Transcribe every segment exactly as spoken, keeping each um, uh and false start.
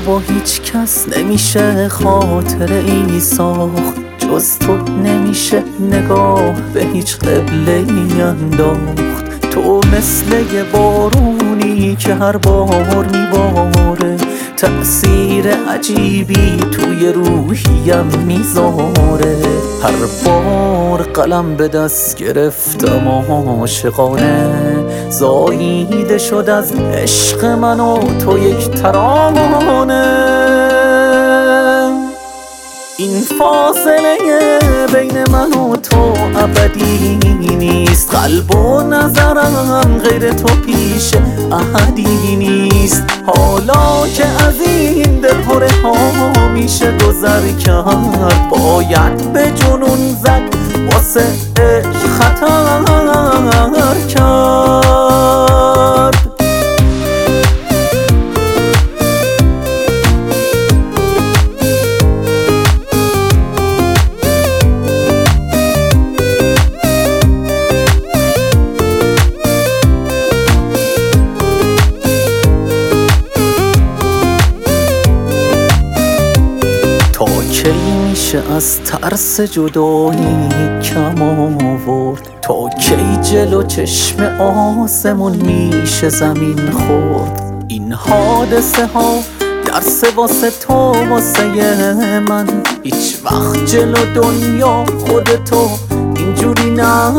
با هیچ کس نمیشه خاطره ای ساخت، جز تو نمیشه نگاه به هیچ قبله ای انداخت. تو مثل یه بارونی که هر بار میباره، تأثیر عجیبی توی روحیم میذاره. هر بار قلم به دست گرفتم عاشقانه، زاییده شد از عشق من و تو یک ترانه. این فاصله بین من و تو ابدی نیست، قلب و نظرم غیر تو پیش احدی نیست. حالا که از این دلهره ها میشه گذر کرد، باید به جنون زد واسه عشق خطر کرد. تا کی میشه از ترس جدایی کم آورد؟ تا کی جلو چشم آسمون میشه زمین خورد؟ این حادثه ها درس واسه تو واسه من، هیچ وقت جلو دنیا خودتو اینجوری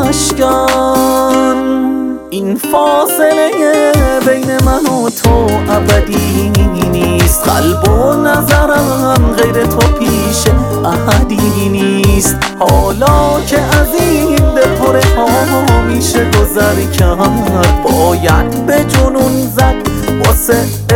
نشکن. این فاصله بین من و تو ابدی نیست، قلب و نظرم غیر تو پیش احدی نیست. حالا که از این دلهره ها میشه گذر کرد، باید به جنون زد واسه